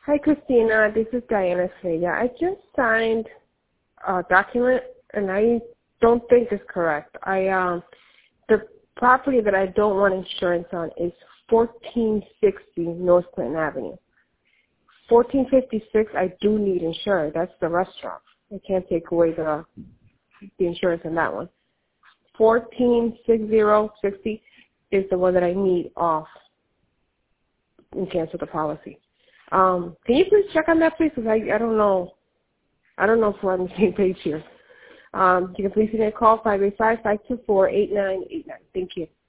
Hi, Christina. This is Diana Estrella. I just signed a document, and I don't think it's correct. The property that I don't want insurance on is 1460 North Clinton Avenue. 1456, I do need insurance. That's the restaurant. I can't take away the insurance on that one. 146060 is the one that I need off and cancel the policy. Can you please check on that, please? Because I don't know. I don't know if we're on the same page here. You can please give me a call, 585-524-8989. Thank you.